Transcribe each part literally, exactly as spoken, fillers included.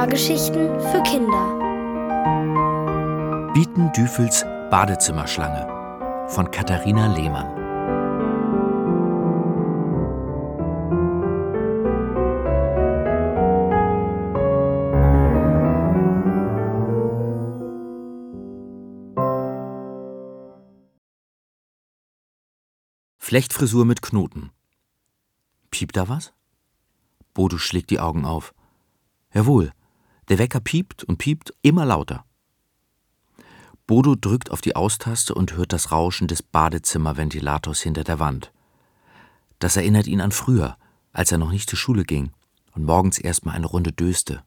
Hörgeschichten für Kinder. Bieten-Düfels Badezimmerschlange von Katharina Lehmann. Flechtfrisur mit Knoten. Piept da was? Bodo schlägt die Augen auf. Jawohl, der Wecker piept und piept immer lauter. Bodo drückt auf die Austaste und hört das Rauschen des Badezimmerventilators hinter der Wand. Das erinnert ihn an früher, als er noch nicht zur Schule ging und morgens erst mal eine Runde döste.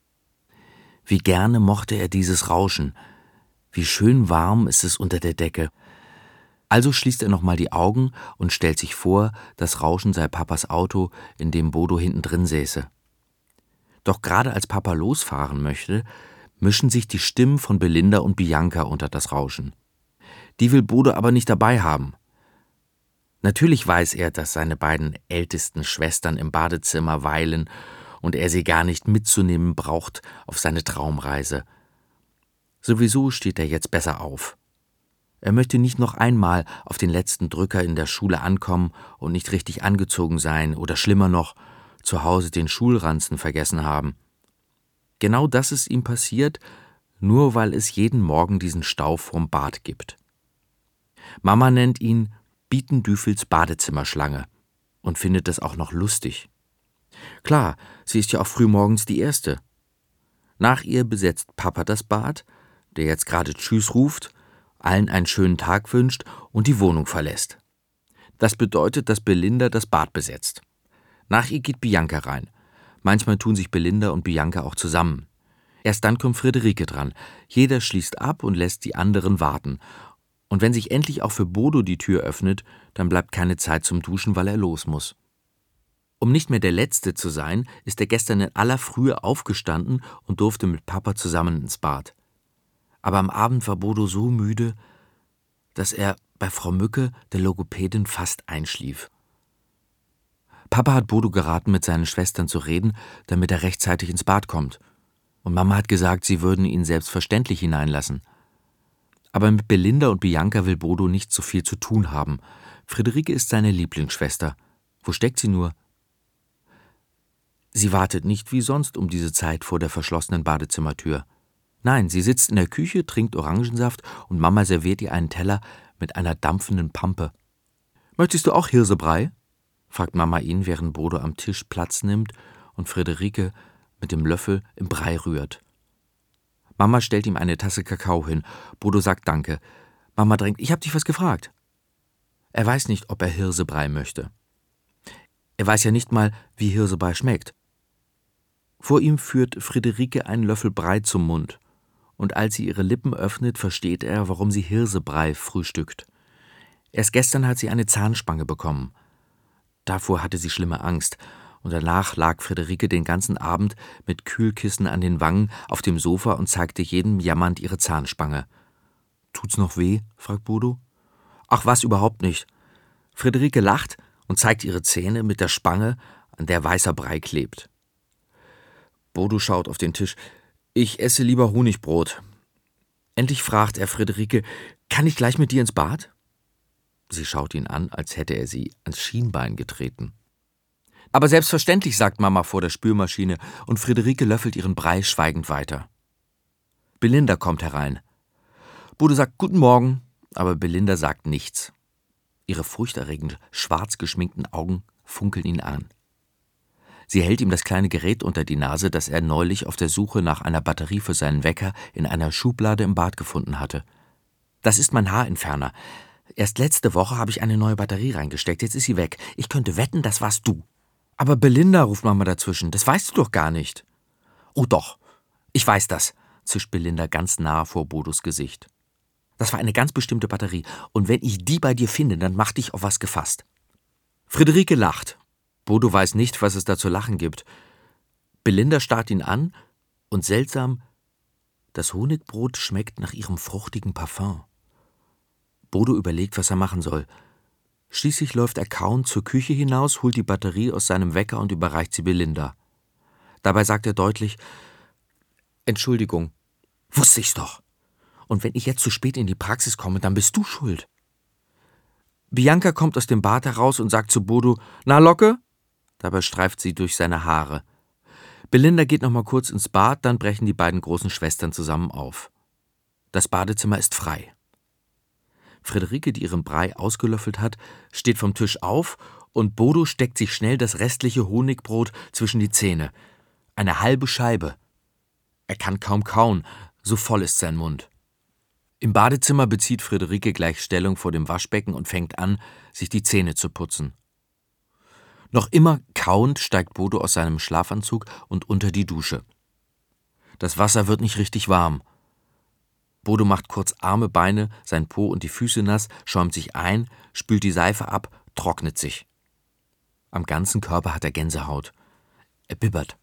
Wie gerne mochte er dieses Rauschen. Wie schön warm ist es unter der Decke. Also schließt er nochmal die Augen und stellt sich vor, das Rauschen sei Papas Auto, in dem Bodo hinten drin säße. Doch gerade als Papa losfahren möchte, mischen sich die Stimmen von Belinda und Bianca unter das Rauschen. Die will Bodo aber nicht dabei haben. Natürlich weiß er, dass seine beiden ältesten Schwestern im Badezimmer weilen und er sie gar nicht mitzunehmen braucht auf seine Traumreise. Sowieso steht er jetzt besser auf. Er möchte nicht noch einmal auf den letzten Drücker in der Schule ankommen und nicht richtig angezogen sein oder schlimmer noch, zu Hause den Schulranzen vergessen haben. Genau das ist ihm passiert, nur weil es jeden Morgen diesen Stau vorm Bad gibt. Mama nennt ihn Bieten-Düfels Badezimmerschlange und findet es auch noch lustig. Klar, sie ist ja auch frühmorgens die Erste. Nach ihr besetzt Papa das Bad, der jetzt gerade Tschüss ruft, allen einen schönen Tag wünscht und die Wohnung verlässt. Das bedeutet, dass Belinda das Bad besetzt. Nach ihr geht Bianca rein. Manchmal tun sich Belinda und Bianca auch zusammen. Erst dann kommt Friederike dran. Jeder schließt ab und lässt die anderen warten. Und wenn sich endlich auch für Bodo die Tür öffnet, dann bleibt keine Zeit zum Duschen, weil er los muss. Um nicht mehr der Letzte zu sein, ist er gestern in aller Frühe aufgestanden und durfte mit Papa zusammen ins Bad. Aber am Abend war Bodo so müde, dass er bei Frau Mücke, der Logopädin, fast einschlief. Papa hat Bodo geraten, mit seinen Schwestern zu reden, damit er rechtzeitig ins Bad kommt. Und Mama hat gesagt, sie würden ihn selbstverständlich hineinlassen. Aber mit Belinda und Bianca will Bodo nicht so viel zu tun haben. Friederike ist seine Lieblingsschwester. Wo steckt sie nur? Sie wartet nicht wie sonst um diese Zeit vor der verschlossenen Badezimmertür. Nein, sie sitzt in der Küche, trinkt Orangensaft und Mama serviert ihr einen Teller mit einer dampfenden Pampe. »Möchtest du auch Hirsebrei?« fragt Mama ihn, während Bodo am Tisch Platz nimmt und Friederike mit dem Löffel im Brei rührt. Mama stellt ihm eine Tasse Kakao hin. Bodo sagt Danke. Mama drängt, »Ich hab dich was gefragt.« Er weiß nicht, ob er Hirsebrei möchte. Er weiß ja nicht mal, wie Hirsebrei schmeckt. Vor ihm führt Friederike einen Löffel Brei zum Mund. Und als sie ihre Lippen öffnet, versteht er, warum sie Hirsebrei frühstückt. Erst gestern hat sie eine Zahnspange bekommen. Davor hatte sie schlimme Angst. Und danach lag Friederike den ganzen Abend mit Kühlkissen an den Wangen auf dem Sofa und zeigte jedem jammernd ihre Zahnspange. »Tut's noch weh?« fragt Bodo. »Ach was, überhaupt nicht.« Friederike lacht und zeigt ihre Zähne mit der Spange, an der weißer Brei klebt. Bodo schaut auf den Tisch. »Ich esse lieber Honigbrot.« Endlich fragt er Friederike, »Kann ich gleich mit dir ins Bad?« Sie schaut ihn an, als hätte er sie ans Schienbein getreten. »Aber selbstverständlich«, sagt Mama vor der Spülmaschine, und Friederike löffelt ihren Brei schweigend weiter. Belinda kommt herein. Bodo sagt »Guten Morgen«, aber Belinda sagt nichts. Ihre furchterregend schwarz geschminkten Augen funkeln ihn an. Sie hält ihm das kleine Gerät unter die Nase, das er neulich auf der Suche nach einer Batterie für seinen Wecker in einer Schublade im Bad gefunden hatte. »Das ist mein Haarentferner. Erst letzte Woche habe ich eine neue Batterie reingesteckt, jetzt ist sie weg. Ich könnte wetten, das warst du.« »Aber Belinda«, ruft Mama dazwischen, »das weißt du doch gar nicht.« »Oh doch, ich weiß das«, zischt Belinda ganz nah vor Bodos Gesicht. »Das war eine ganz bestimmte Batterie, und wenn ich die bei dir finde, dann mach dich auf was gefasst.« Friederike lacht. Bodo weiß nicht, was es da zu lachen gibt. Belinda starrt ihn an und seltsam, das Honigbrot schmeckt nach ihrem fruchtigen Parfum. Bodo überlegt, was er machen soll. Schließlich läuft er kauend zur Küche hinaus, holt die Batterie aus seinem Wecker und überreicht sie Belinda. Dabei sagt er deutlich, Entschuldigung. Wusste ich's doch. Und wenn ich jetzt zu spät in die Praxis komme, dann bist du schuld. Bianca kommt aus dem Bad heraus und sagt zu Bodo, »Na, Locke?« Dabei streift sie durch seine Haare. Belinda geht noch mal kurz ins Bad, dann brechen die beiden großen Schwestern zusammen auf. Das Badezimmer ist frei. Friederike, die ihren Brei ausgelöffelt hat, steht vom Tisch auf und Bodo steckt sich schnell das restliche Honigbrot zwischen die Zähne. Eine halbe Scheibe. Er kann kaum kauen, so voll ist sein Mund. Im Badezimmer bezieht Friederike gleich Stellung vor dem Waschbecken und fängt an, sich die Zähne zu putzen. Noch immer kauend steigt Bodo aus seinem Schlafanzug und unter die Dusche. Das Wasser wird nicht richtig warm. Bodo macht kurz Arme, Beine, sein Po und die Füße nass, schäumt sich ein, spült die Seife ab, trocknet sich. Am ganzen Körper hat er Gänsehaut. Er bibbert.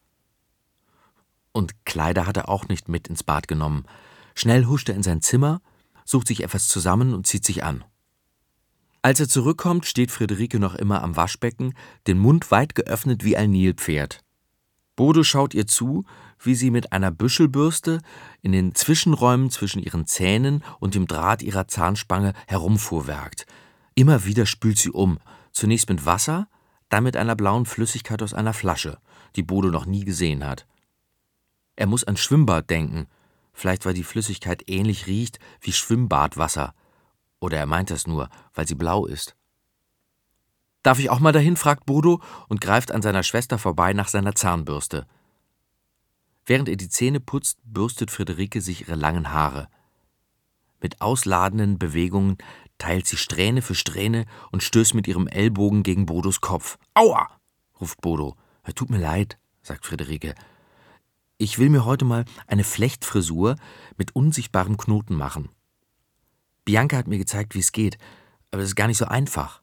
Und Kleider hat er auch nicht mit ins Bad genommen. Schnell huscht er in sein Zimmer, sucht sich etwas zusammen und zieht sich an. Als er zurückkommt, steht Friederike noch immer am Waschbecken, den Mund weit geöffnet wie ein Nilpferd. Bodo schaut ihr zu, wie sie mit einer Büschelbürste in den Zwischenräumen zwischen ihren Zähnen und dem Draht ihrer Zahnspange herumfuhrwerkt. Immer wieder spült sie um, zunächst mit Wasser, dann mit einer blauen Flüssigkeit aus einer Flasche, die Bodo noch nie gesehen hat. Er muss an Schwimmbad denken, vielleicht weil die Flüssigkeit ähnlich riecht wie Schwimmbadwasser. Oder er meint das nur, weil sie blau ist. »Darf ich auch mal dahin?« fragt Bodo und greift an seiner Schwester vorbei nach seiner Zahnbürste. Während er die Zähne putzt, bürstet Friederike sich ihre langen Haare. Mit ausladenden Bewegungen teilt sie Strähne für Strähne und stößt mit ihrem Ellbogen gegen Bodos Kopf. »Aua!« ruft Bodo. »Tut mir leid«, sagt Friederike. »Ich will mir heute mal eine Flechtfrisur mit unsichtbarem Knoten machen. Bianca hat mir gezeigt, wie es geht, aber es ist gar nicht so einfach.«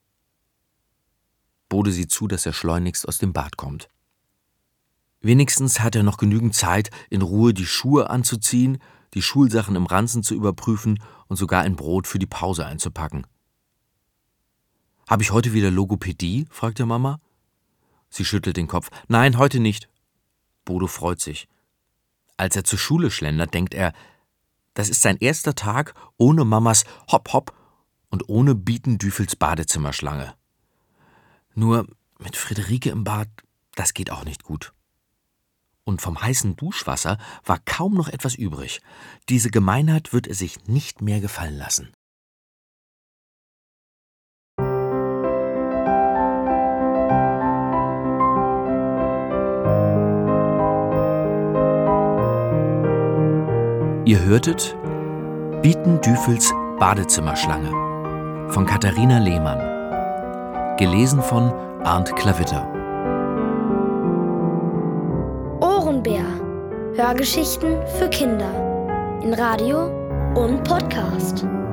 Bodo sieht zu, dass er schleunigst aus dem Bad kommt. Wenigstens hat er noch genügend Zeit, in Ruhe die Schuhe anzuziehen, die Schulsachen im Ranzen zu überprüfen und sogar ein Brot für die Pause einzupacken. »Habe ich heute wieder Logopädie?« fragt der Mama. Sie schüttelt den Kopf. »Nein, heute nicht.« Bodo freut sich. Als er zur Schule schlendert, denkt er, das ist sein erster Tag ohne Mamas Hopp Hopp und ohne Bietendüfels Badezimmerschlange. Nur mit Friederike im Bad, das geht auch nicht gut. Und vom heißen Duschwasser war kaum noch etwas übrig. Diese Gemeinheit wird er sich nicht mehr gefallen lassen. Ihr hörtet Bietendüfels Badezimmerschlange von Katharina Lehmann. Gelesen von Arndt Klavitter. Ohrenbär. Hörgeschichten für Kinder. In Radio und Podcast.